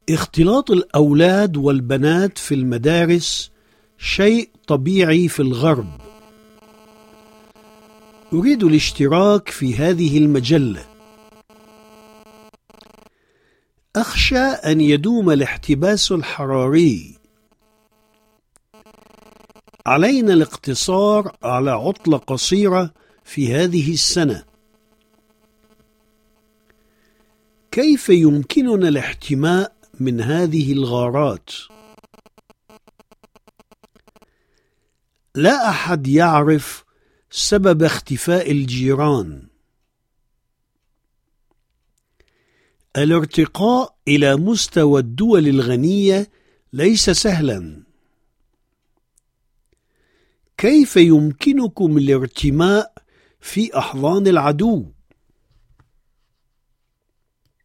اختلاط الأولاد والبنات في المدارس شيء طبيعي في الغرب. أريد الاشتراك في هذه المجلة. أخشى أن يدوم الاحتباس الحراري. علينا الاقتصار على عطلة قصيرة في هذه السنة. كيف يمكننا الاحتماء من هذه الغارات؟ لا أحد يعرف سبب اختفاء الجيران. الارتقاء إلى مستوى الدول الغنية ليس سهلا. كيف يمكنكم الارتماء في أحضان العدو؟